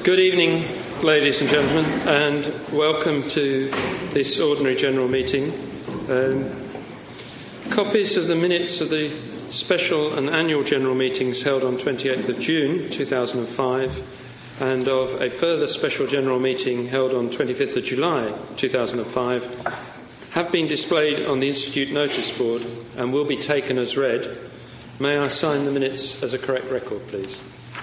Good evening, ladies and gentlemen, and welcome to this ordinary general meeting. Copies of the minutes of the special and annual general meetings held on 28th of June 2005 and of a further special general meeting held on 25th of July 2005 have been displayed on the Institute notice board and will be taken as read. May I sign the minutes as a correct record, please?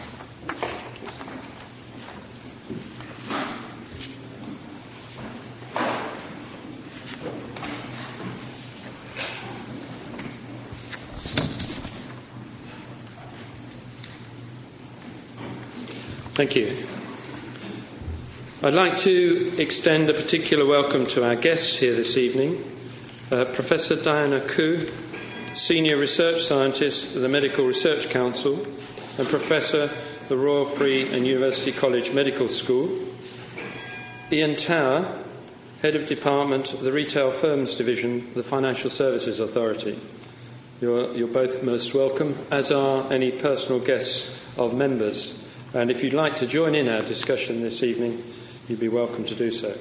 Thank you. I'd like to extend a particular welcome to our guests here this evening, Professor Diana Koo, Senior Research Scientist at the Medical Research Council and Professor at the Royal Free and University College Medical School, Ian Tower, Head of Department of the Retail Firms Division of the Financial Services Authority. You're both most welcome, as are any personal guests of members. And if you'd like to join in our discussion this evening, you'd be welcome to do so.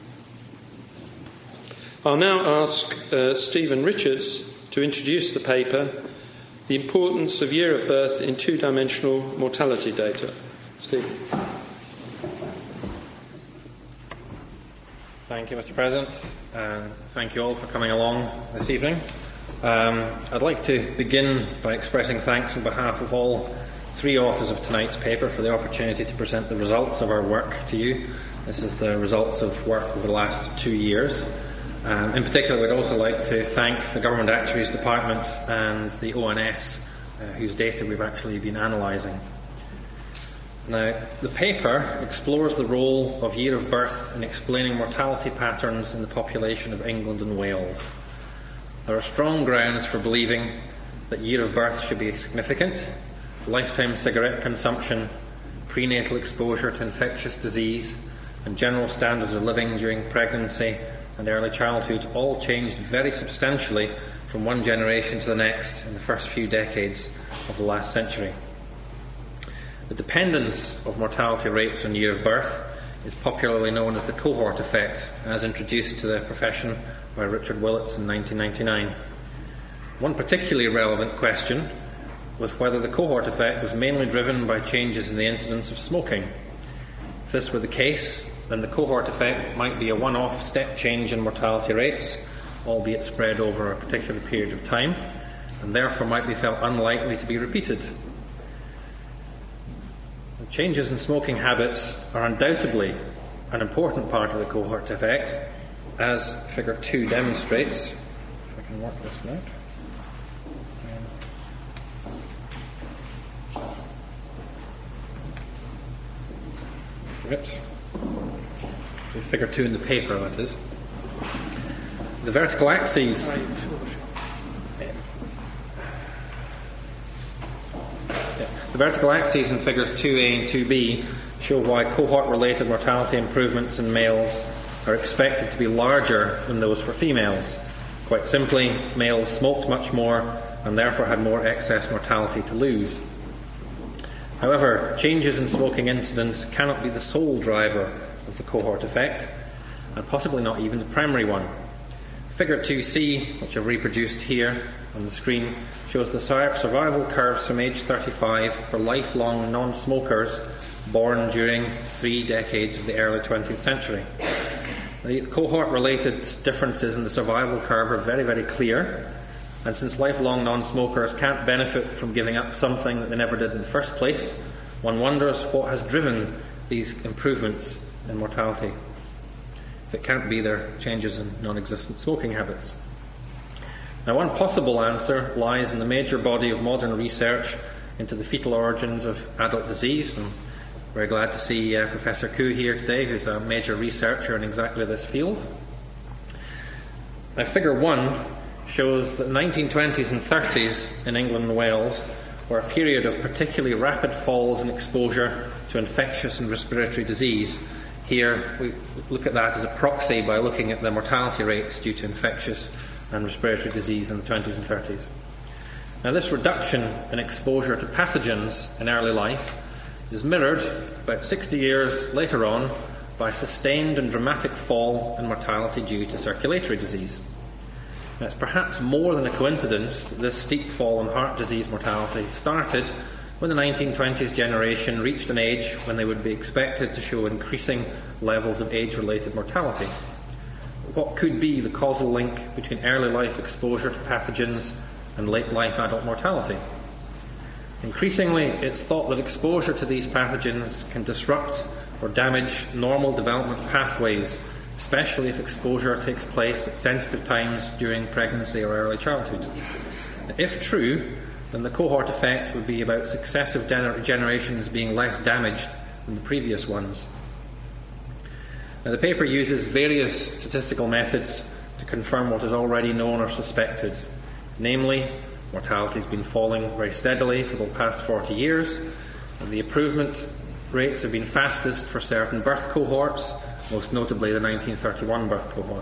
I'll now ask Stephen Richards to introduce the paper, The Importance of Year of Birth in Two-Dimensional Mortality Data. Stephen. Thank you, Mr. President, and thank you all for coming along this evening. I'd like to begin by expressing thanks on behalf of all three authors of tonight's paper for the opportunity to present the results of our work to you. This is the results of work over the last 2 years. In particular, we'd also like to thank the Government Actuaries Department and the ONS, whose data we've actually been analysing. Now, the paper explores the role of year of birth in explaining mortality patterns in the population of England and Wales. There are strong grounds for believing that year of birth should be significant. Lifetime cigarette consumption, prenatal exposure to infectious disease, and general standards of living during pregnancy and early childhood all changed very substantially from one generation to the next in the first few decades of the last century. The dependence of mortality rates on year of birth is popularly known as the cohort effect, as introduced to the profession by Richard Willits in 1999. One particularly relevant question was whether the cohort effect was mainly driven by changes in the incidence of smoking. If this were the case, then the cohort effect might be a one-off step change in mortality rates, albeit spread over a particular period of time, and therefore might be felt unlikely to be repeated. And changes in smoking habits are undoubtedly an important part of the cohort effect, as Figure 2 demonstrates. If I can work this out. Oops. Figure 2 in the paper, that is. The vertical axes. The vertical axes in figures 2A and 2B show why cohort-related mortality improvements in males are expected to be larger than those for females. Quite simply, males smoked much more and therefore had more excess mortality to lose. However, changes in smoking incidence cannot be the sole driver of the cohort effect, and possibly not even the primary one. Figure 2C, which I've reproduced here on the screen, shows the survival curves from age 35 for lifelong non-smokers born during 3 decades of the early 20th century. The cohort-related differences in the survival curve are very, very clear. And since lifelong non-smokers can't benefit from giving up something that they never did in the first place, one wonders what has driven these improvements in mortality. If it can't be their changes in non-existent smoking habits. Now, one possible answer lies in the major body of modern research into the fetal origins of adult disease. And very glad to see Professor Koo here today, who's a major researcher in exactly this field. Now, Figure 1 shows that the 1920s and 30s in England and Wales were a period of particularly rapid falls in exposure to infectious and respiratory disease. Here we look at that as a proxy by looking at the mortality rates due to infectious and respiratory disease in the 20s and 30s. Now, this reduction in exposure to pathogens in early life is mirrored about 60 years later on by a sustained and dramatic fall in mortality due to circulatory disease. Now, it's perhaps more than a coincidence that this steep fall in heart disease mortality started when the 1920s generation reached an age when they would be expected to show increasing levels of age-related mortality. What could be the causal link between early life exposure to pathogens and late life adult mortality? Increasingly, it's thought that exposure to these pathogens can disrupt or damage normal development pathways, especially if exposure takes place at sensitive times during pregnancy or early childhood. If true, then the cohort effect would be about successive generations being less damaged than the previous ones. Now, the paper uses various statistical methods to confirm what is already known or suspected. Namely, mortality has been falling very steadily for the past 40 years, and the improvement rates have been fastest for certain birth cohorts, most notably the 1931 birth cohort.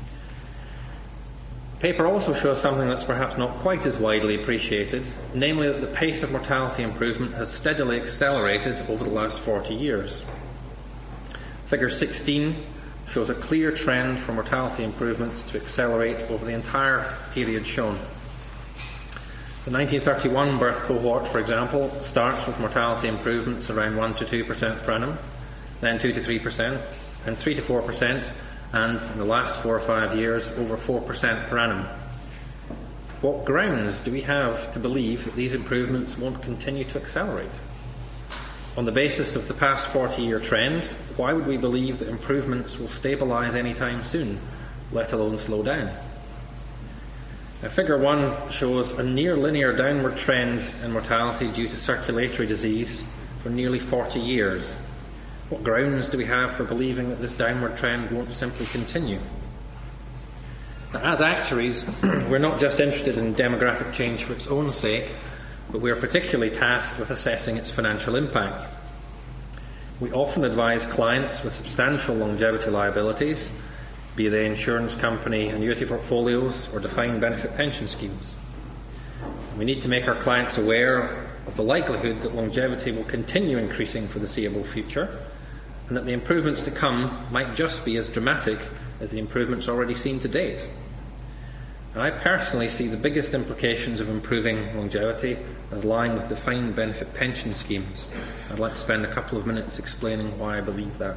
The paper also shows something that's perhaps not quite as widely appreciated, namely that the pace of mortality improvement has steadily accelerated over the last 40 years. Figure 16 shows a clear trend for mortality improvements to accelerate over the entire period shown. The 1931 birth cohort, for example, starts with mortality improvements around 1 to 2% per annum, then 2 to 3%, then 3 to 4%, and in the last 4 or 5 years, over 4% per annum. What grounds do we have to believe that these improvements won't continue to accelerate? On the basis of the past 40-year trend, why would we believe that improvements will stabilise anytime soon, let alone slow down? Now, Figure 1 shows a near-linear downward trend in mortality due to circulatory disease for nearly 40 years. What grounds do we have for believing that this downward trend won't simply continue? Now, as actuaries, we're not just interested in demographic change for its own sake, but we are particularly tasked with assessing its financial impact. We often advise clients with substantial longevity liabilities, be they insurance company annuity portfolios or defined benefit pension schemes. We need to make our clients aware of the likelihood that longevity will continue increasing for the foreseeable future, and that the improvements to come might just be as dramatic as the improvements already seen to date. And I personally see the biggest implications of improving longevity as lying with defined benefit pension schemes. I'd like to spend a couple of minutes explaining why I believe that.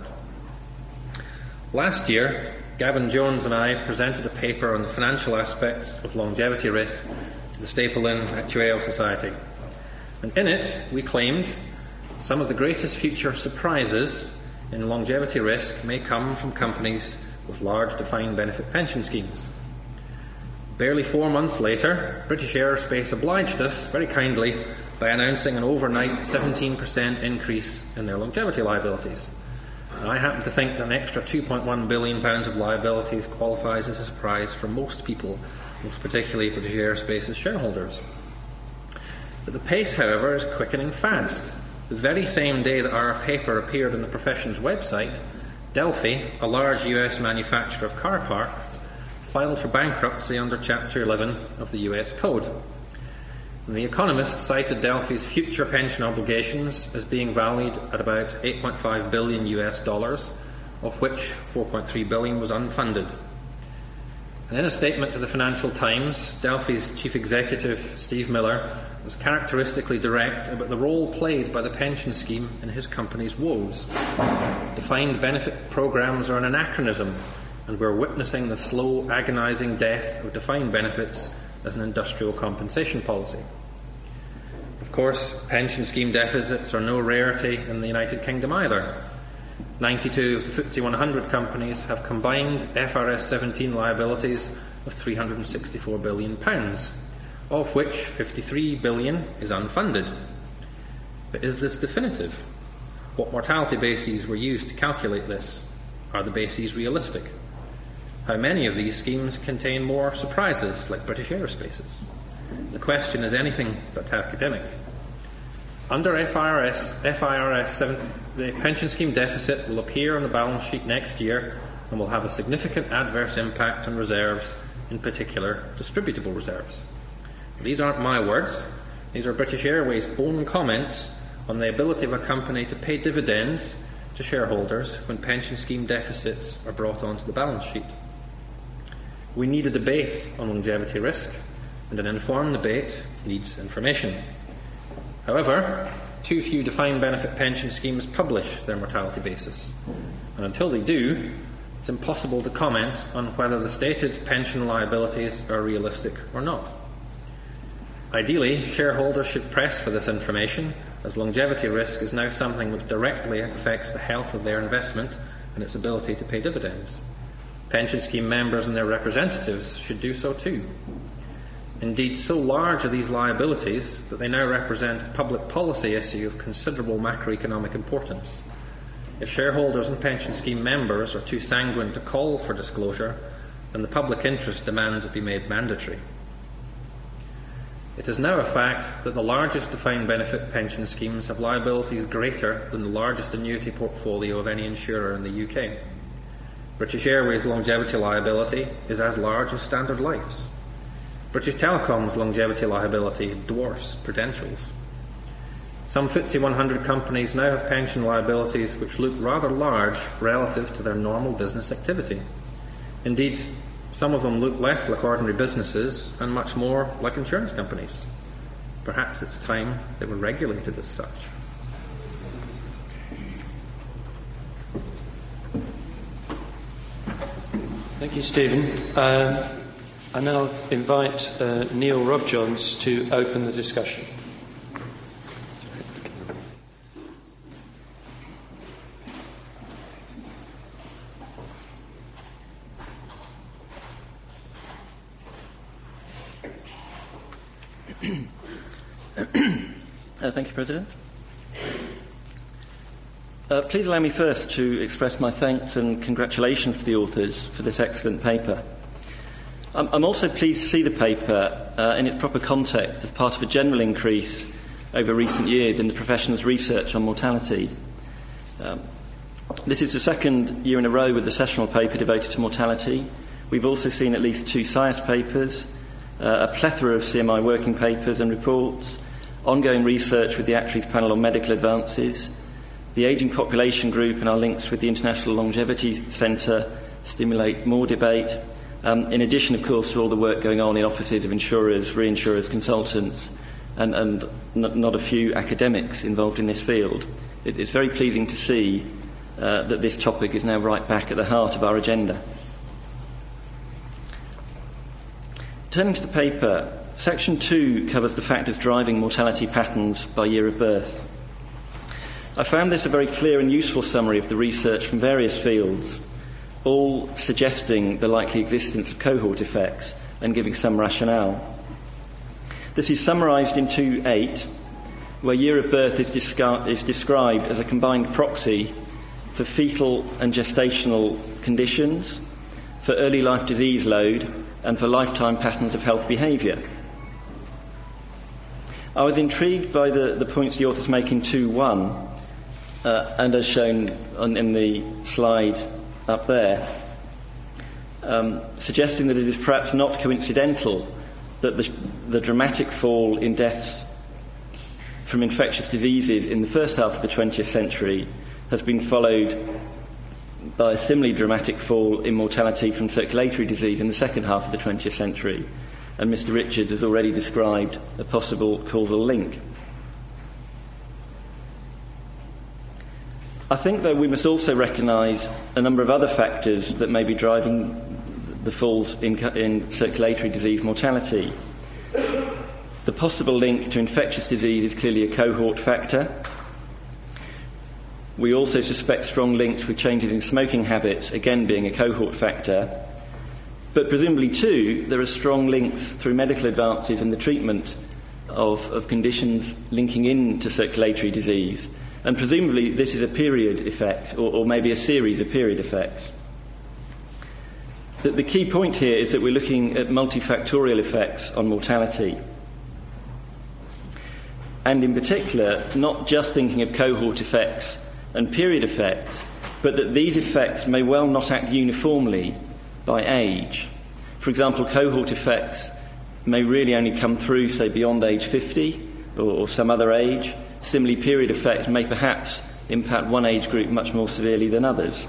Last year, Gavin Jones and I presented a paper on the financial aspects of longevity risk to the Stapleton Actuarial Society. And in it, we claimed some of the greatest future surprises in longevity risk may come from companies with large defined benefit pension schemes. Barely 4 months later, British Aerospace obliged us very kindly by announcing an overnight 17% increase in their longevity liabilities. And I happen to think that an extra £2.1 billion of liabilities qualifies as a surprise for most people, most particularly British Aerospace's shareholders. But the pace, however, is quickening fast. The very same day that our paper appeared on the profession's website, Delphi, a large US manufacturer of car parts, filed for bankruptcy under Chapter 11 of the US Code. And The Economist cited Delphi's future pension obligations as being valued at about $8.5 billion US, of which $4.3 billion was unfunded. And in a statement to the Financial Times, Delphi's chief executive, Steve Miller, was characteristically direct about the role played by the pension scheme in his company's woes. Defined benefit programs are an anachronism, and we're witnessing the slow, agonising death of defined benefits as an industrial compensation policy. Of course, pension scheme deficits are no rarity in the United Kingdom either. 92 of the FTSE 100 companies have combined FRS 17 liabilities of £364 billion, of which £53 billion is unfunded. But is this definitive? What mortality bases were used to calculate this? Are the bases realistic? How many of these schemes contain more surprises, like British Aerospace's? The question is anything but academic. Under FIRS 7, the pension scheme deficit will appear on the balance sheet next year and will have a significant adverse impact on reserves, in particular distributable reserves. These aren't my words. These are British Airways' own comments on the ability of a company to pay dividends to shareholders when pension scheme deficits are brought onto the balance sheet. We need a debate on longevity risk, and an informed debate needs information. However, too few defined benefit pension schemes publish their mortality basis, and until they do, it's impossible to comment on whether the stated pension liabilities are realistic or not. Ideally, shareholders should press for this information, as longevity risk is now something which directly affects the health of their investment and its ability to pay dividends. Pension scheme members and their representatives should do so too. Indeed, so large are these liabilities that they now represent a public policy issue of considerable macroeconomic importance. If shareholders and pension scheme members are too sanguine to call for disclosure, then the public interest demands it be made mandatory. It is now a fact that the largest defined benefit pension schemes have liabilities greater than the largest annuity portfolio of any insurer in the UK. British Airways' longevity liability is as large as Standard Life's. British Telecom's longevity liability dwarfs Prudential's. Some FTSE 100 companies now have pension liabilities which look rather large relative to their normal business activity. Indeed, some of them look less like ordinary businesses and much more like insurance companies. Perhaps it's time they were regulated as such. Thank you, Stephen. I now invite Neil Robjohns to open the discussion. Thank you, President. Please allow me first to express my thanks and congratulations to the authors for this excellent paper. I'm also pleased to see the paper in its proper context as part of a general increase over recent years in the profession's research on mortality. This is the second year in a row with the sessional paper devoted to mortality. We've also seen at least 2 SciAS papers, a plethora of CMI working papers and reports, ongoing research with the Actuaries Panel on Medical Advances, the Ageing Population Group and our links with the International Longevity Centre stimulate more debate, in addition, of course, to all the work going on in offices of insurers, reinsurers, consultants, and not a few academics involved in this field. It's very pleasing to see that this topic is now right back at the heart of our agenda. Turning to the paper, Section 2 covers the factors driving mortality patterns by year of birth. I found this a very clear and useful summary of the research from various fields, all suggesting the likely existence of cohort effects and giving some rationale. This is summarised in 2.8, where year of birth is described as a combined proxy for fetal and gestational conditions, for early life disease load, and for lifetime patterns of health behaviour. I was intrigued by the points the authors make in 2.1, and as shown in the slide up there, suggesting that it is perhaps not coincidental that the dramatic fall in deaths from infectious diseases in the first half of the 20th century has been followed by a similarly dramatic fall in mortality from circulatory disease in the second half of the 20th century. And Mr. Richards has already described a possible causal link. I think, though, we must also recognise a number of other factors that may be driving the falls in circulatory disease mortality. The possible link to infectious disease is clearly a cohort factor. We also suspect strong links with changes in smoking habits, again being a cohort factor. But presumably, too, there are strong links through medical advances in the treatment of conditions linking into circulatory disease. And presumably this is a period effect, or maybe a series of period effects. The key point here is that we're looking at multifactorial effects on mortality. And in particular, not just thinking of cohort effects and period effects, but that these effects may well not act uniformly by age. For example, cohort effects may really only come through, say, beyond age 50 or some other age, similarly period effects may perhaps impact one age group much more severely than others.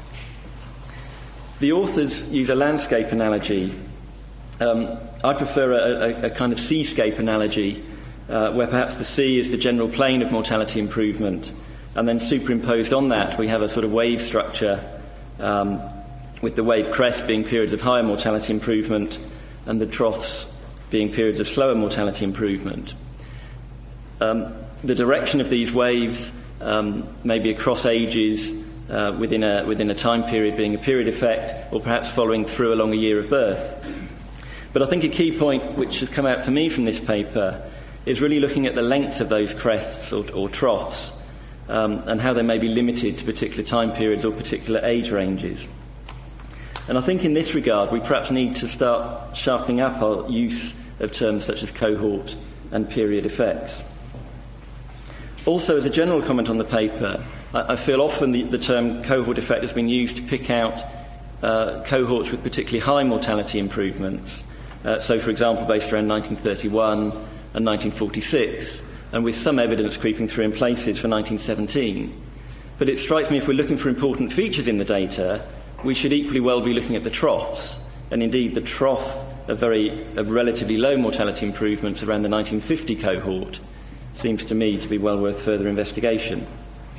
The authors use a landscape analogy. I prefer a kind of seascape analogy, where perhaps the sea is the general plane of mortality improvement, and then superimposed on that we have a sort of wave structure, with the wave crest being periods of higher mortality improvement and the troughs being periods of slower mortality improvement. The direction of these waves may be across ages, within a time period being a period effect, or perhaps following through along a year of birth. But I think a key point which has come out for me from this paper is really looking at the length of those crests or troughs, and how they may be limited to particular time periods or particular age ranges. And I think in this regard we perhaps need to start sharpening up our use of terms such as cohort and period effects. Also, as a general comment on the paper, I feel often the term cohort effect has been used to pick out cohorts with particularly high mortality improvements. So, for example, based around 1931 and 1946, and with some evidence creeping through in places for 1917. But it strikes me if we're looking for important features in the data, we should equally well be looking at the troughs, and indeed the trough of relatively low mortality improvements around the 1950 cohort seems to me to be well worth further investigation.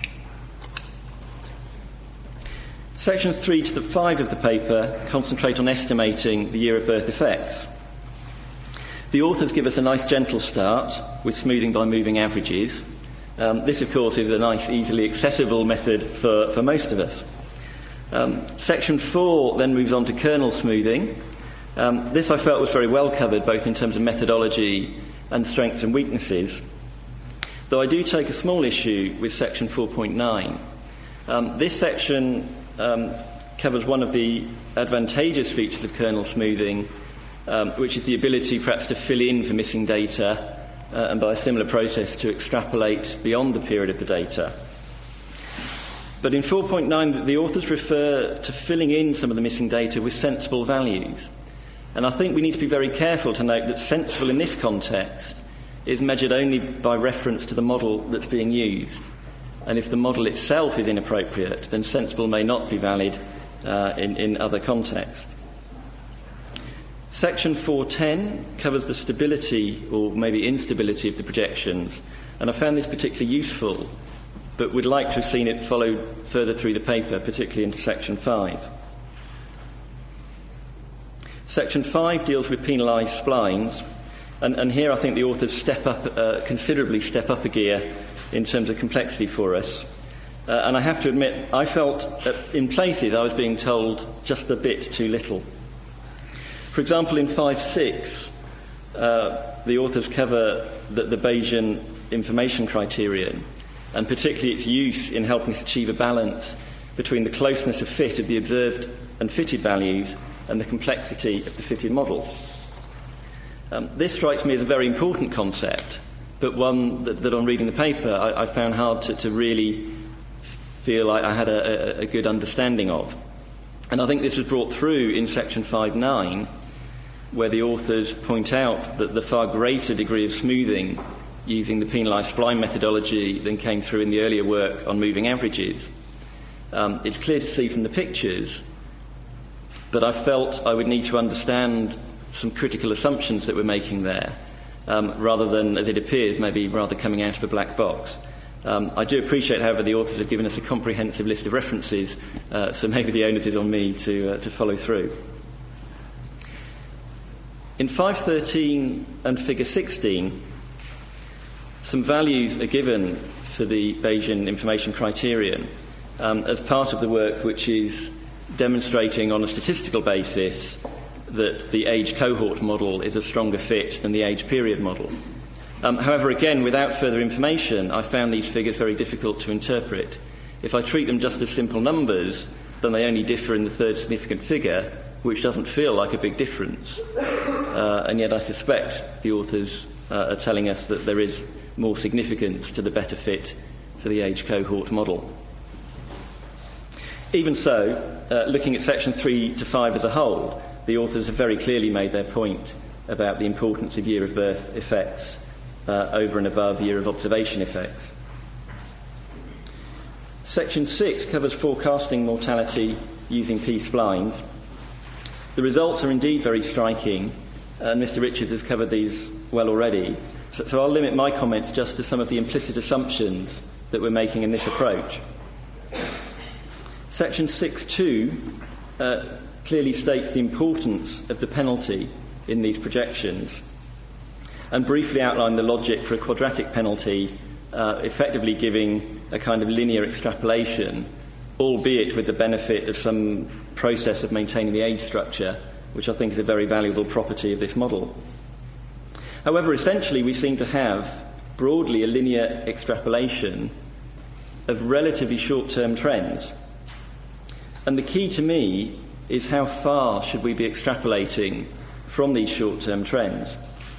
Sections 3 to 5 of the paper concentrate on estimating the year of birth effects. The authors give us a nice gentle start with smoothing by moving averages. This, of course, is a nice, easily accessible method for most of us. Section 4 then moves on to kernel smoothing. This I felt was very well covered, both in terms of methodology and strengths and weaknesses, though I do take a small issue with section 4.9. This section covers one of the advantageous features of kernel smoothing, which is the ability perhaps to fill in for missing data and by a similar process to extrapolate beyond the period of the data. But in 4.9, the authors refer to filling in some of the missing data with sensible values. And I think we need to be very careful to note that sensible in this context is measured only by reference to the model that's being used. And if the model itself is inappropriate, then sensible may not be valid in other contexts. Section 4.10 covers the stability or maybe instability of the projections, and I found this particularly useful, but would like to have seen it followed further through the paper, particularly into Section 5. Section 5 deals with penalised splines, and here I think the authors considerably step up a gear in terms of complexity for us. And I have to admit, I felt in places I was being told just a bit too little. For example, in 5.6, the authors cover the Bayesian information criterion, and particularly its use in helping us achieve a balance between the closeness of fit of the observed and fitted values and the complexity of the fitted model. This strikes me as a very important concept, but one that on reading the paper I found hard to really feel like I had a good understanding of. And I think this was brought through in section 5.9, where the authors point out that the far greater degree of smoothing using the penalised spline methodology than came through in the earlier work on moving averages. It's clear to see from the pictures, but I felt I would need to understand some critical assumptions that we're making there, rather than, as it appears, maybe rather coming out of a black box. I do appreciate, however, the authors have given us a comprehensive list of references, so maybe the onus is on me to follow through. In 5.13 and figure 16, some values are given for the Bayesian information criterion as part of the work which is demonstrating on a statistical basis that the age cohort model is a stronger fit than the age period model. However, again, without further information, I found these figures very difficult to interpret. If I treat them just as simple numbers, then they only differ in the third significant figure, which doesn't feel like a big difference. And yet I suspect the authors are telling us that there is more significance to the better fit for the age cohort model. Even so, looking at sections 3 to 5 as a whole, the authors have very clearly made their point about the importance of year of birth effects over and above year of observation effects. Section 6 covers forecasting mortality using P-splines. The results are indeed very striking, and Mr. Richards has covered these well already. So I'll limit my comments just to some of the implicit assumptions that we're making in this approach. Section 6.2 clearly states the importance of the penalty in these projections and briefly outlined the logic for a quadratic penalty, effectively giving a kind of linear extrapolation, albeit with the benefit of some process of maintaining the age structure, which I think is a very valuable property of this model. However, essentially we seem to have broadly a linear extrapolation of relatively short-term trends. And the key to me is how far should we be extrapolating from these short-term trends.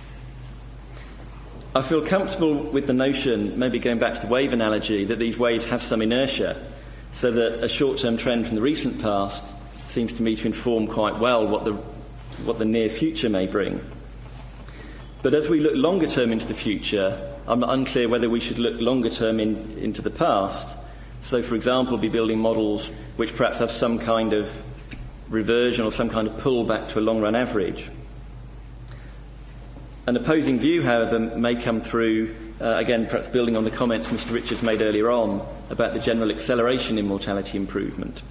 I feel comfortable with the notion, maybe going back to the wave analogy, that these waves have some inertia, so that a short-term trend from the recent past seems to me to inform quite well what the near future may bring. But as we look longer term into the future, I'm unclear whether we should look longer term into the past. So, for example, be building models which perhaps have some kind of reversion or some kind of pull back to a long-run average. An opposing view, however, may come through, again, perhaps building on the comments Mr. Richards made earlier on about the general acceleration in mortality improvement.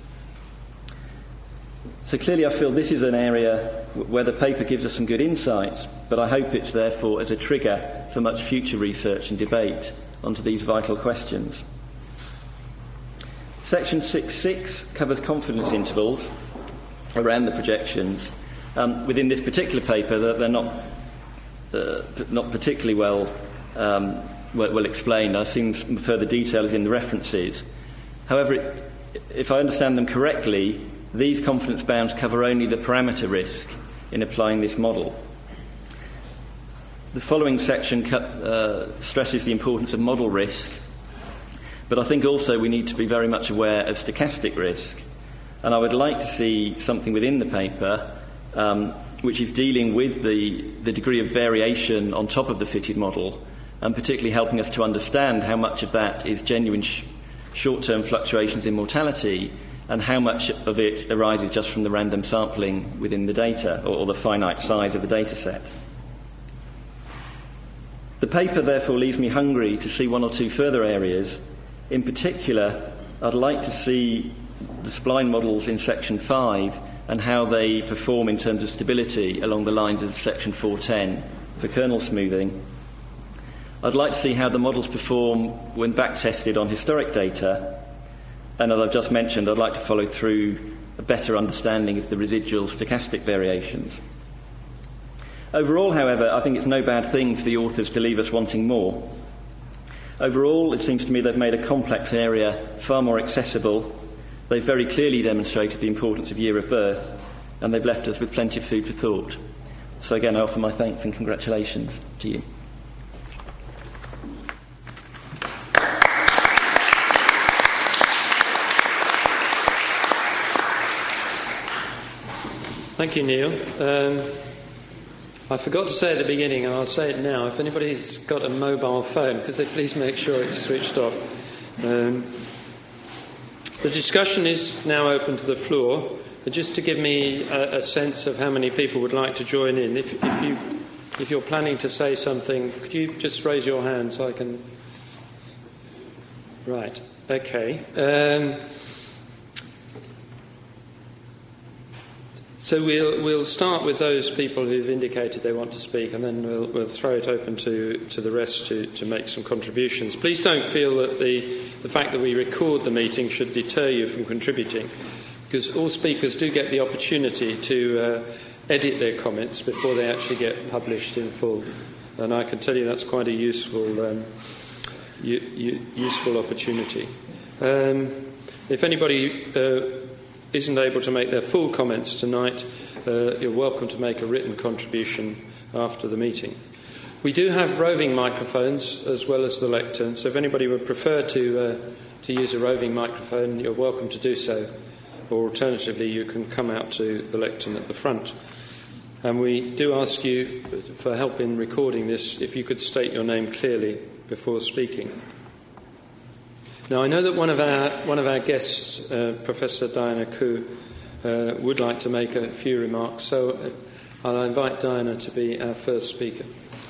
So clearly I feel this is an area where the paper gives us some good insights, but I hope it's therefore as a trigger for much future research and debate onto these vital questions. Section 6.6 covers confidence intervals around the projections. Within this particular paper, they're not particularly well explained. I've seen some further details in the references. However, if I understand them correctly, these confidence bounds cover only the parameter risk in applying this model. The following section stresses the importance of model risk, but I think also we need to be very much aware of stochastic risk. And I would like to see something within the paper which is dealing with the degree of variation on top of the fitted model, and particularly helping us to understand how much of that is genuine short-term fluctuations in mortality and how much of it arises just from the random sampling within the data or the finite size of the data set. The paper therefore leaves me hungry to see one or two further areas. In particular, I'd like to see the spline models in Section 5 and how they perform in terms of stability along the lines of Section 410 for kernel smoothing. I'd like to see how the models perform when back-tested on historic data, and as I've just mentioned, I'd like to follow through a better understanding of the residual stochastic variations. Overall, however, I think it's no bad thing for the authors to leave us wanting more. Overall, it seems to me they've made a complex area far more accessible. They've very clearly demonstrated the importance of year of birth, and they've left us with plenty of food for thought. So again, I offer my thanks and congratulations to you. Thank you, Neil. I forgot to say at the beginning, and I'll say it now, if anybody's got a mobile phone, could they please make sure it's switched off. The discussion is now open to the floor. Just to give me a sense of how many people would like to join in, if you're planning to say something, could you just raise your hand so I can... Right, okay. So we'll start with those people who've indicated they want to speak, and then we'll throw it open to the rest to make some contributions. Please don't feel that the fact that we record the meeting should deter you from contributing, because all speakers do get the opportunity to edit their comments before they actually get published in full. And I can tell you that's quite a useful opportunity. If anybody isn't able to make their full comments tonight, you're welcome to make a written contribution after the meeting. We do have roving microphones as well as the lectern, so if anybody would prefer to use a roving microphone, you're welcome to do so, or alternatively you can come out to the lectern at the front. And we do ask you for help in recording this, if you could state your name clearly before speaking. Now, I know that one of our guests, Professor Diana Koo, would like to make a few remarks, so I'll invite Diana to be our first speaker.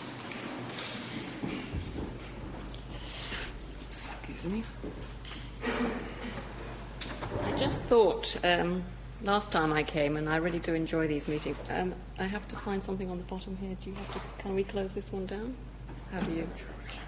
Excuse me. I just thought, last time I came, and I really do enjoy these meetings, I have to find something on the bottom here. Can we close this one down? How do you?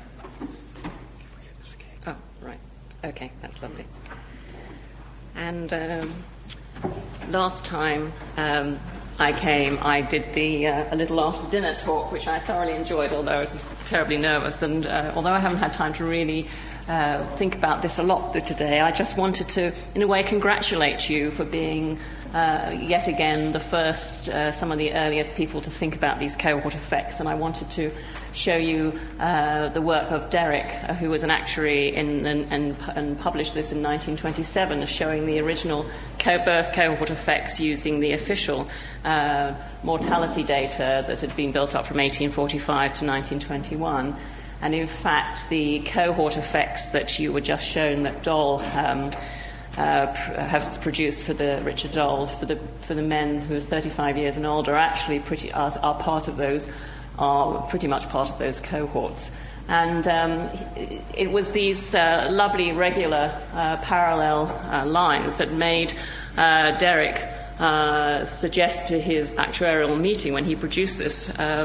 Oh, right. Okay, that's lovely. And last time I came, I did a little after-dinner talk, which I thoroughly enjoyed, although I was just terribly nervous. And although I haven't had time to really think about this a lot today, I just wanted to, in a way, congratulate you for being yet again the first, some of the earliest people to think about these cohort effects. And I wanted to show you the work of Derek, who was an actuary and published this in 1927, showing the original birth cohort effects using the official mortality data that had been built up from 1845 to 1921. And in fact, the cohort effects that you were just shown that Doll has produced for the Richard Doll for the men who are 35 years and older are actually are part of those. Are pretty much part of those cohorts. And it was these lovely, regular, parallel lines that made Derek suggest to his actuarial meeting when he produced this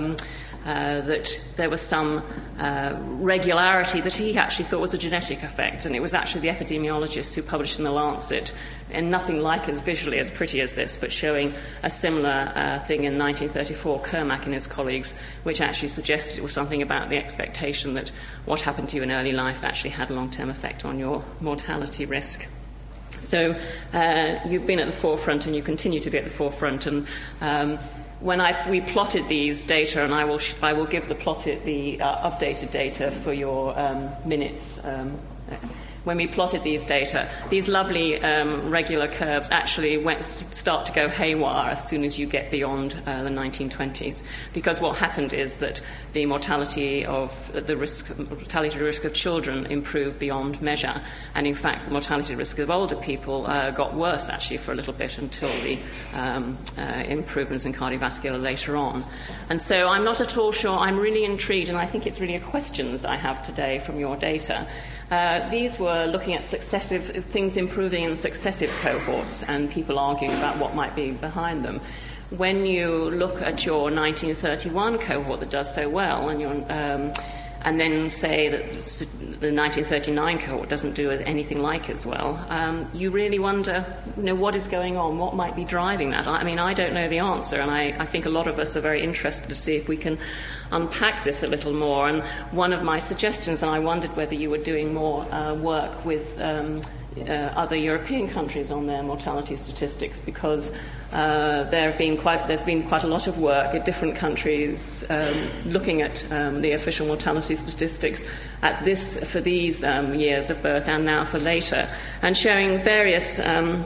that there was some regularity that he actually thought was a genetic effect. And it was actually the epidemiologists who published in The Lancet, and nothing like as visually as pretty as this, but showing a similar thing in 1934, Kermack and his colleagues, which actually suggested it was something about the expectation that what happened to you in early life actually had a long-term effect on your mortality risk. So you've been at the forefront, and you continue to be at the forefront. And when we plotted these data, and I will give the updated data for your minutes. When we plotted these data, these lovely regular curves actually start to go haywire as soon as you get beyond the 1920s, because what happened is that the mortality risk of children improved beyond measure, and in fact the mortality risk of older people got worse actually for a little bit until the improvements in cardiovascular later on. And so I'm not at all sure. I'm really intrigued, and I think it's really questions I have today from your data. These were looking at successive things improving in successive cohorts, and people arguing about what might be behind them. When you look at your 1931 cohort that does so well, and then say that the 1939 cohort doesn't do anything like as well, you really wonder, what is going on? What might be driving that? I mean, I don't know the answer, and I think a lot of us are very interested to see if we can unpack this a little more. And one of my suggestions, and I wondered whether you were doing more work with other European countries on their mortality statistics, because there's been quite a lot of work at different countries looking at the official mortality statistics for these years of birth and now for later, and showing various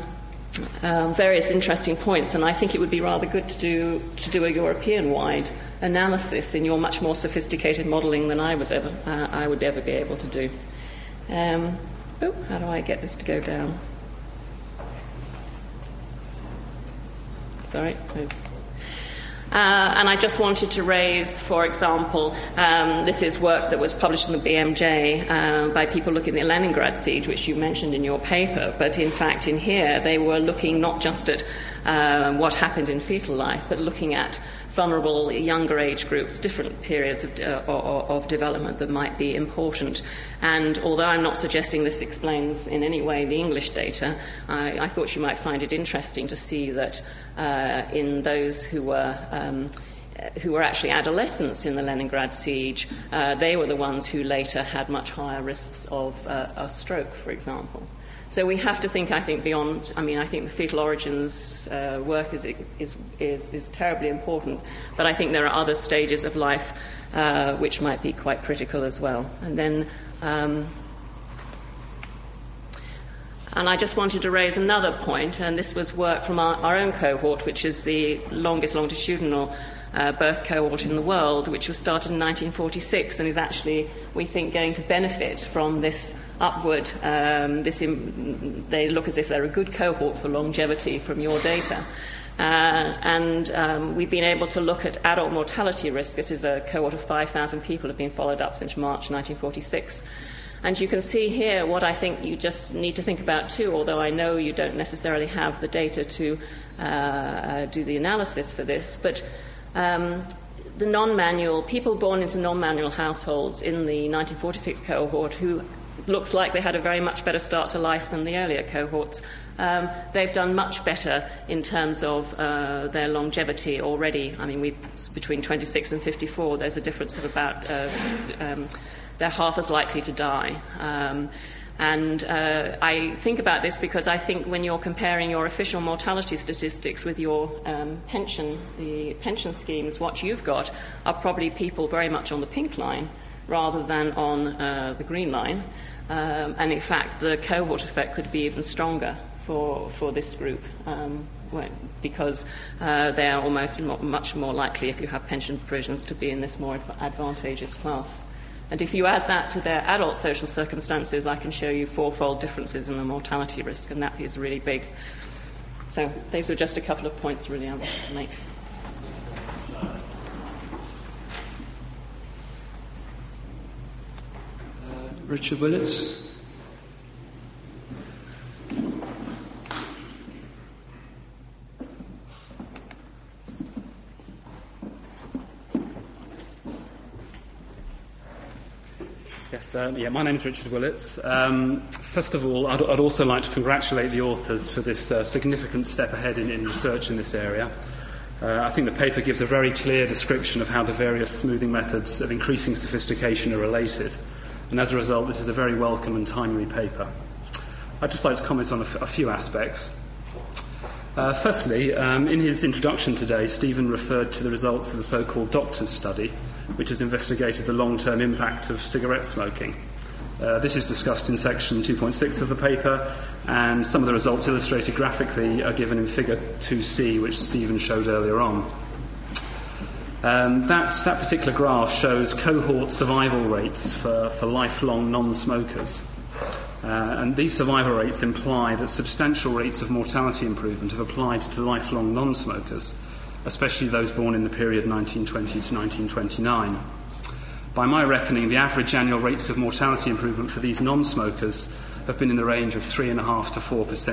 interesting points. And I think it would be rather good to do a European-wide analysis in your much more sophisticated modelling than I would ever be able to do. How do I get this to go down? Sorry. And I just wanted to raise, for example, this is work that was published in the BMJ by people looking at the Leningrad siege, which you mentioned in your paper. But in fact, in here, they were looking not just at what happened in fetal life, but looking at vulnerable younger age groups, different periods of development that might be important. And although I'm not suggesting this explains in any way the English data, I thought you might find it interesting to see that in those who were actually adolescents in the Leningrad siege, they were the ones who later had much higher risks of a stroke, for example. So we have to think, I think, beyond. I mean, I think the fetal origins work is terribly important, but I think there are other stages of life which might be quite critical as well. And then And I just wanted to raise another point, and this was work from our own cohort, which is the longest longitudinal birth cohort in the world, which was started in 1946 and is actually, we think, going to benefit from this upward. They look as if they're a good cohort for longevity from your data. We've been able to look at adult mortality risk. This is a cohort of 5,000 people who have been followed up since March 1946. And you can see here what I think you just need to think about too, although I know you don't necessarily have the data to do the analysis for this, but the non-manual, people born into non-manual households in the 1946 cohort who looks like they had a very much better start to life than the earlier cohorts, they've done much better in terms of their longevity already. I mean, between 26 and 54, there's a difference of about they're half as likely to die. I think about this because I think when you're comparing your official mortality statistics with your the pension schemes, what you've got are probably people very much on the pink line rather than on the green line. And in fact, the cohort effect could be even stronger for this group because they are almost much more likely, if you have pension provisions, to be in this more advantageous class. And if you add that to their adult social circumstances, I can show you fourfold differences in the mortality risk, and that is really big. So these were just a couple of points, really, I wanted to make. Richard Willits. Yes, my name is Richard Willits. First of all, I'd also like to congratulate the authors for this significant step ahead in research in this area. I think the paper gives a very clear description of how the various smoothing methods of increasing sophistication are related, and as a result, this is a very welcome and timely paper. I'd just like to comment on a few aspects. Firstly, in his introduction today, Stephen referred to the results of the so-called Doctors Study, which has investigated the long-term impact of cigarette smoking. This is discussed in section 2.6 of the paper, and some of the results illustrated graphically are given in figure 2C, which Stephen showed earlier on. That particular graph shows cohort survival rates for lifelong non-smokers. And these survival rates imply that substantial rates of mortality improvement have applied to lifelong non-smokers, especially those born in the period 1920 to 1929. By my reckoning, the average annual rates of mortality improvement for these non-smokers have been in the range of 3.5% to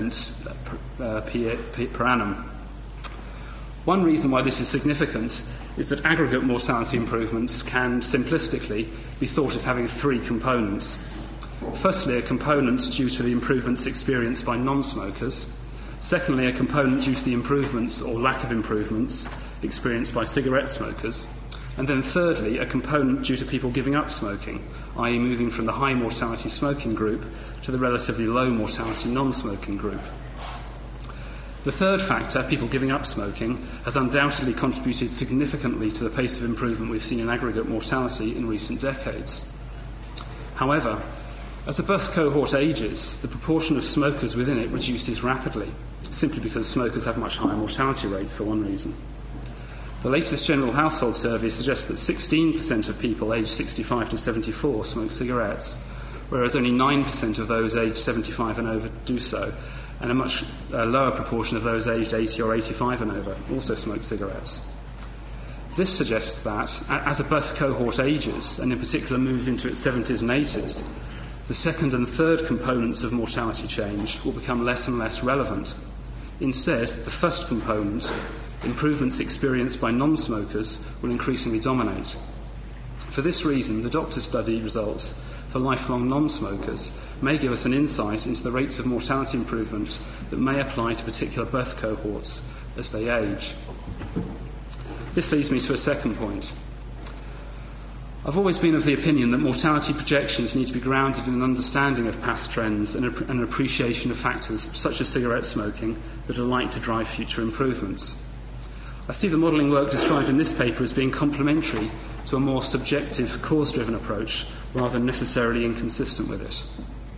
4% per annum. One reason why this is significant is that aggregate mortality improvements can simplistically be thought as having three components. Firstly, a component due to the improvements experienced by non-smokers. Secondly, a component due to the improvements or lack of improvements experienced by cigarette smokers. And then thirdly, a component due to people giving up smoking, i.e. moving from the high mortality smoking group to the relatively low mortality non-smoking group. The third factor, people giving up smoking, has undoubtedly contributed significantly to the pace of improvement we've seen in aggregate mortality in recent decades. However, as the birth cohort ages, the proportion of smokers within it reduces rapidly, simply because smokers have much higher mortality rates for one reason. The latest General Household Survey suggests that 16% of people aged 65 to 74 smoke cigarettes, whereas only 9% of those aged 75 and over do so, and a much lower proportion of those aged 80 or 85 and over also smoke cigarettes. This suggests that, as a birth cohort ages, and in particular moves into its 70s and 80s, the second and third components of mortality change will become less and less relevant. Instead, the first component, improvements experienced by non-smokers, will increasingly dominate. For this reason, the Doctors Study results for lifelong non-smokers may give us an insight into the rates of mortality improvement that may apply to particular birth cohorts as they age. This leads me to a second point. I've always been of the opinion that mortality projections need to be grounded in an understanding of past trends and an appreciation of factors such as cigarette smoking that are likely to drive future improvements. I see the modelling work described in this paper as being complementary to a more subjective, cause-driven approach rather than necessarily inconsistent with it.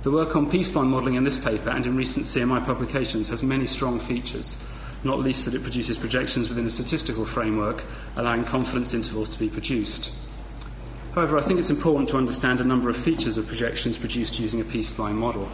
The work on P-spline modelling in this paper and in recent CMI publications has many strong features, not least that it produces projections within a statistical framework, allowing confidence intervals to be produced. However, I think it's important to understand a number of features of projections produced using a P-spline model.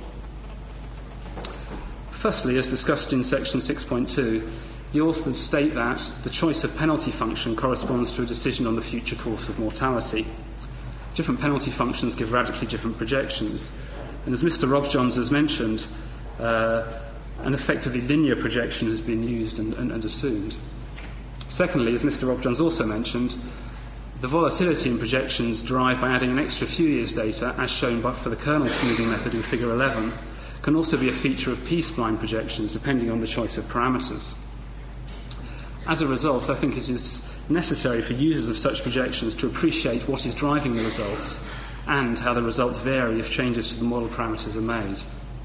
Firstly, as discussed in section 6.2, the authors state that the choice of penalty function corresponds to a decision on the future course of mortality. Different penalty functions give radically different projections, and as Mr. Robjohns has mentioned, an effectively linear projection has been used and assumed. Secondly, as Mr. Robjohns also mentioned, the volatility in projections derived by adding an extra few years' data, as shown for the kernel smoothing method in Figure 11, can also be a feature of P-spline projections, depending on the choice of parameters. As a result, I think it is necessary for users of such projections to appreciate what is driving the results and how the results vary if changes to the model parameters are made.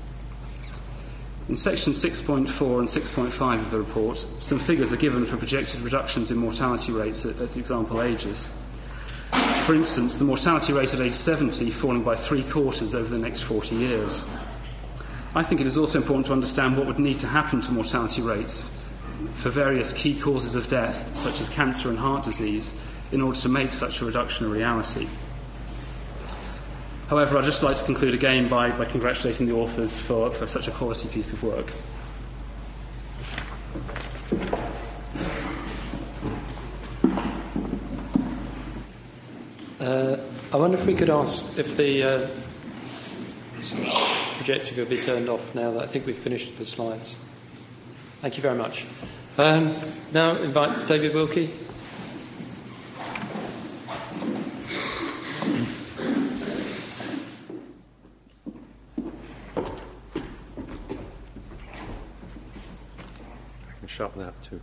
In sections 6.4 and 6.5 of the report, some figures are given for projected reductions in mortality rates at example ages. For instance, the mortality rate at age 70 falling by 3/4 over the next 40 years. I think it is also important to understand what would need to happen to mortality rates for various key causes of death, such as cancer and heart disease, in order to make such a reduction a reality. However, I'd just like to conclude again by congratulating the authors for such a quality piece of work. I wonder if we could ask if the projector could be turned off now that I think we've finished the slides. Thank you very much. Now invite David Wilkie. Sharpen that too.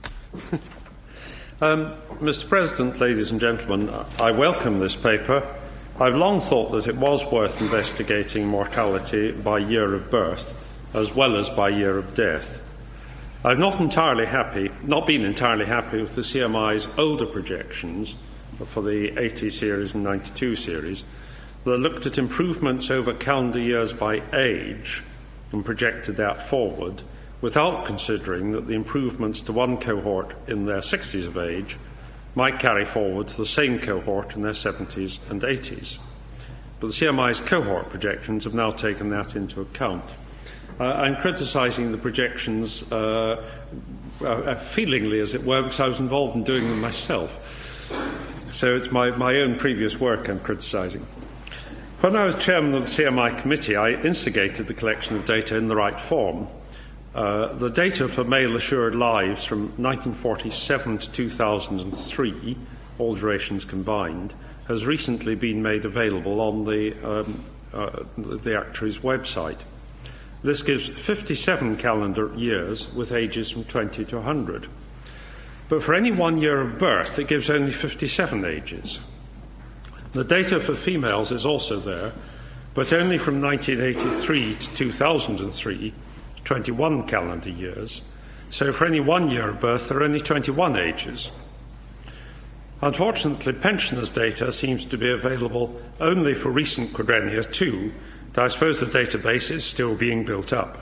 Mr. President, ladies and gentlemen, I welcome this paper. I've long thought that it was worth investigating mortality by year of birth as well as by year of death. I've not been entirely happy with the CMI's older projections for the 80 series and 92 series that looked at improvements over calendar years by age and projected that forward, without considering that the improvements to one cohort in their 60s of age might carry forward to the same cohort in their 70s and 80s. But the CMI's cohort projections have now taken that into account. I'm criticising the projections feelingly, as it were, because I was involved in doing them myself. So it's my own previous work I'm criticising. When I was chairman of the CMI committee, I instigated the collection of data in the right form. The data for male assured lives from 1947 to 2003, all durations combined, has recently been made available on the actuary's website. This gives 57 calendar years with ages from 20 to 100. But for any 1 year of birth, it gives only 57 ages. The data for females is also there, but only from 1983 to 2003, 21 calendar years. So for any 1 year of birth, there are only 21 ages. Unfortunately, pensioners' data seems to be available only for recent quadrennia too, but I suppose the database is still being built up.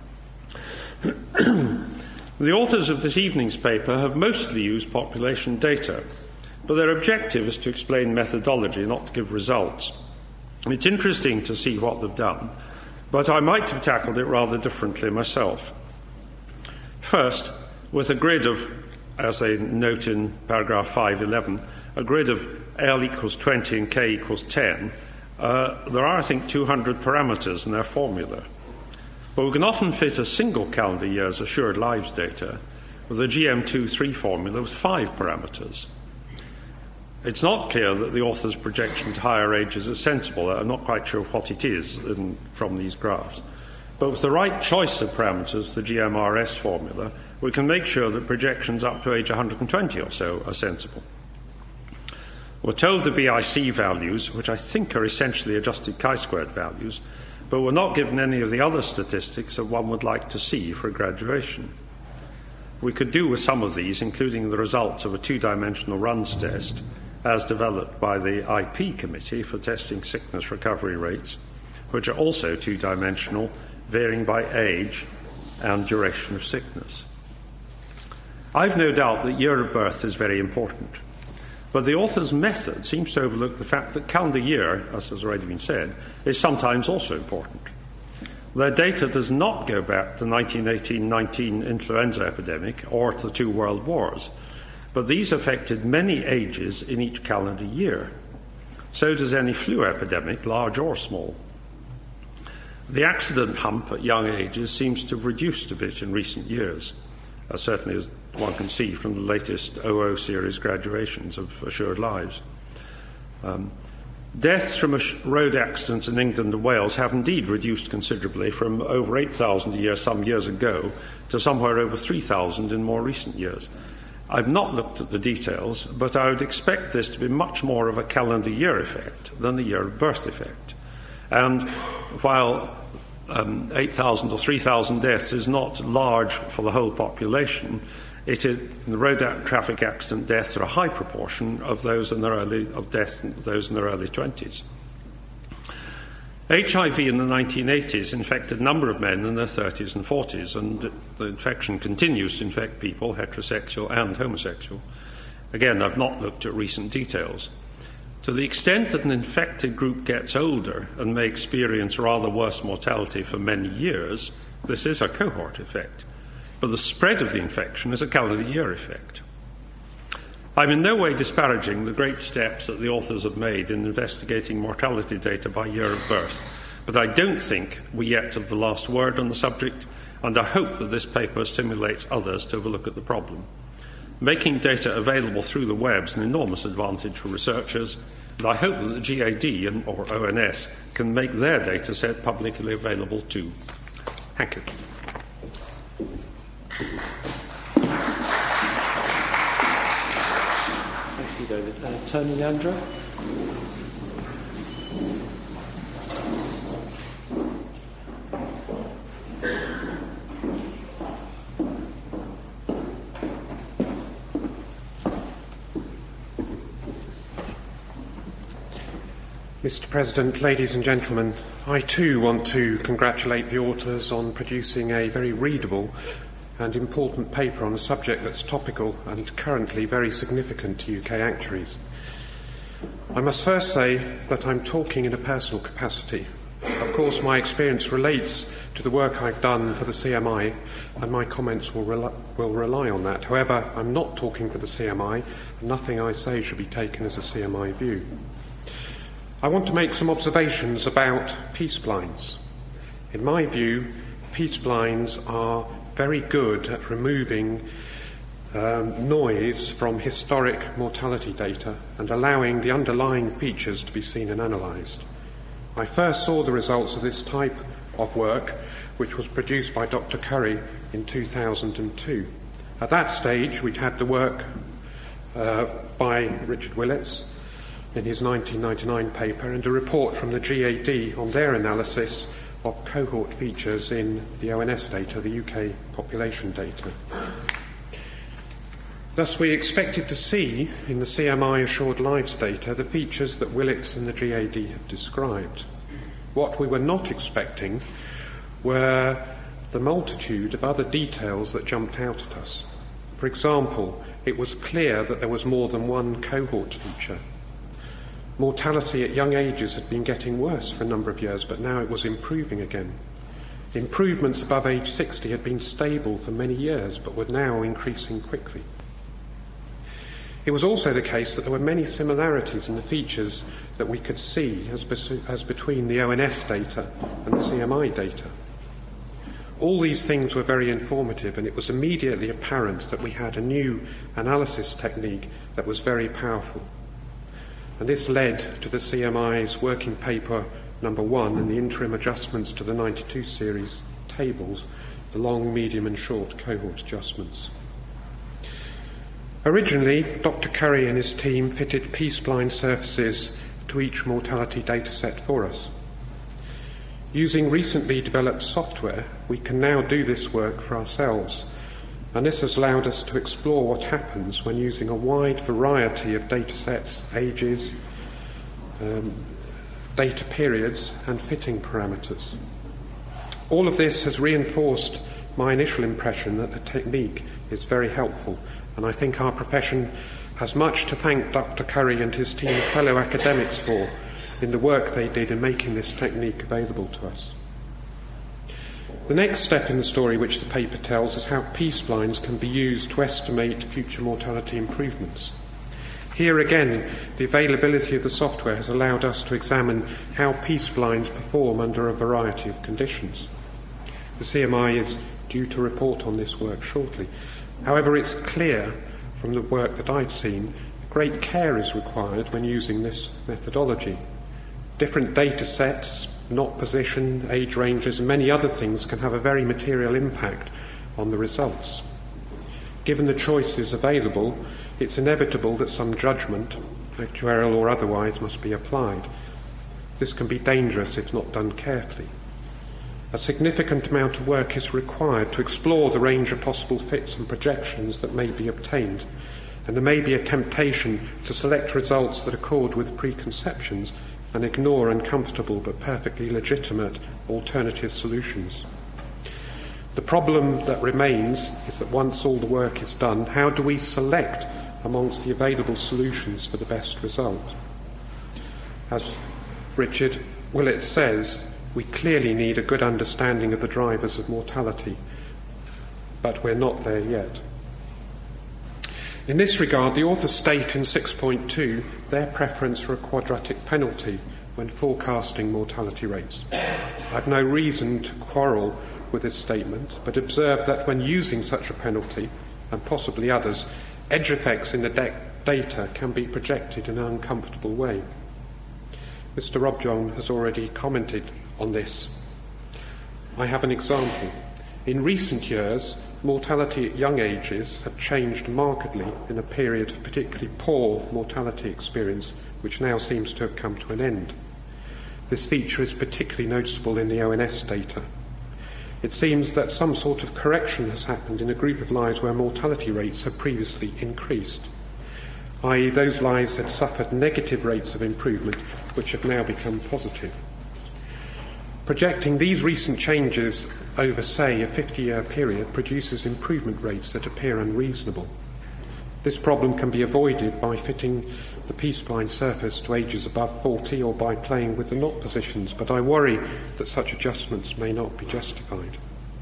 The authors of this evening's paper have mostly used population data, but their objective is to explain methodology, not to give results. It's interesting to see what they've done, but I might have tackled it rather differently myself. First, with a grid of, as they note in paragraph 511, a grid of L equals 20 and K equals 10, there are, I think, 200 parameters in their formula. But we can often fit a single calendar year's assured lives data with a GM23 formula with 5 parameters. It's not clear that the author's projection to higher ages is sensible. I'm not quite sure what it is from these graphs. But with the right choice of parameters, the GMRS formula, we can make sure that projections up to age 120 or so are sensible. We're told the BIC values, which I think are essentially adjusted chi-squared values, but we're not given any of the other statistics that one would like to see for graduation. We could do with some of these, including the results of a two-dimensional runs test, as developed by the IP Committee for testing sickness recovery rates, which are also two-dimensional, varying by age and duration of sickness. I've no doubt that year of birth is very important, but the author's method seems to overlook the fact that calendar year, as has already been said, is sometimes also important. Their data does not go back to the 1918-19 influenza epidemic or to the two world wars, but these affected many ages in each calendar year. So does any flu epidemic, large or small. The accident hump at young ages seems to have reduced a bit in recent years, certainly as one can see from the latest 00 series graduations of Assured Lives. Deaths from road accidents in England and Wales have indeed reduced considerably from over 8,000 a year some years ago to somewhere over 3,000 in more recent years. I've not looked at the details, but I would expect this to be much more of a calendar year effect than a year of birth effect. And while 8,000 or 3,000 deaths is not large for the whole population, the road traffic accident deaths are a high proportion of those in their early 20s. HIV in the 1980s infected a number of men in their 30s and 40s, and the infection continues to infect people, heterosexual and homosexual. Again, I've not looked at recent details. To the extent that an infected group gets older and may experience rather worse mortality for many years, this is a cohort effect. But the spread of the infection is a calendar year effect. I'm in no way disparaging the great steps that the authors have made in investigating mortality data by year of birth, but I don't think we yet have the last word on the subject, and I hope that this paper stimulates others to have a look at the problem. Making data available through the web is an enormous advantage for researchers, and I hope that the GAD or ONS can make their data set publicly available too. Thank you. Thank you, David. Tony Leandro. Mr. President, ladies and gentlemen, I too want to congratulate the authors on producing a very readable and important paper on a subject that's topical and currently very significant to UK actuaries. I must first say that I'm talking in a personal capacity. Of course, my experience relates to the work I've done for the CMI, and my comments will rely on that. However, I'm not talking for the CMI, and nothing I say should be taken as a CMI view. I want to make some observations about peace blinds. In my view, peace blinds are very good at removing noise from historic mortality data and allowing the underlying features to be seen and analysed. I first saw the results of this type of work, which was produced by Dr. Curry in 2002. At that stage, we'd had the work by Richard Willets in his 1999 paper and a report from the GAD on their analysis of cohort features in the ONS data, the UK population data. Thus, we expected to see in the CMI Assured Lives data the features that Willets and the GAD had described. What we were not expecting were the multitude of other details that jumped out at us. For example, it was clear that there was more than one cohort feature. Mortality at young ages had been getting worse for a number of years, but now it was improving again. Improvements above age 60 had been stable for many years, but were now increasing quickly. It was also the case that there were many similarities in the features that we could see as between the ONS data and the CMI data. All these things were very informative, and it was immediately apparent that we had a new analysis technique that was very powerful. And this led to the CMI's working paper number 1 and the interim adjustments to the 92 series tables, the long, medium and short cohort adjustments. Originally, Dr. Curry and his team fitted peace-blind surfaces to each mortality data set for us. Using recently developed software, we can now do this work for ourselves, and this has allowed us to explore what happens when using a wide variety of data sets, ages, data periods and fitting parameters. All of this has reinforced my initial impression that the technique is very helpful, and I think our profession has much to thank Dr. Curry and his team of fellow academics for in the work they did in making this technique available to us. The next step in the story which the paper tells is how P-splines can be used to estimate future mortality improvements. Here again, the availability of the software has allowed us to examine how P-splines perform under a variety of conditions. The CMI is due to report on this work shortly. However, it's clear from the work that I've seen, great care is required when using this methodology. Different data sets, knot position, age ranges, and many other things can have a very material impact on the results. Given the choices available, it's inevitable that some judgment, actuarial or otherwise, must be applied. This can be dangerous if not done carefully. A significant amount of work is required to explore the range of possible fits and projections that may be obtained, and there may be a temptation to select results that accord with preconceptions and ignore uncomfortable but perfectly legitimate alternative solutions. The problem that remains is that once all the work is done, how do we select amongst the available solutions for the best result? As Richard Willett says, we clearly need a good understanding of the drivers of mortality, but we're not there yet. In this regard, the authors state in 6.2 their preference for a quadratic penalty when forecasting mortality rates. I've no reason to quarrel with this statement, but observe that when using such a penalty, and possibly others, edge effects in the data can be projected in an uncomfortable way. Mr. Robjohn has already commented on this. I have an example. In recent years, mortality at young ages have changed markedly in a period of particularly poor mortality experience, which now seems to have come to an end. This feature is particularly noticeable in the ONS data. It seems that some sort of correction has happened in a group of lives where mortality rates have previously increased, i.e. those lives had suffered negative rates of improvement which have now become positive. Projecting these recent changes over, say, a 50-year period produces improvement rates that appear unreasonable. This problem can be avoided by fitting the P-spline surface to ages above 40 or by playing with the knot positions, but I worry that such adjustments may not be justified.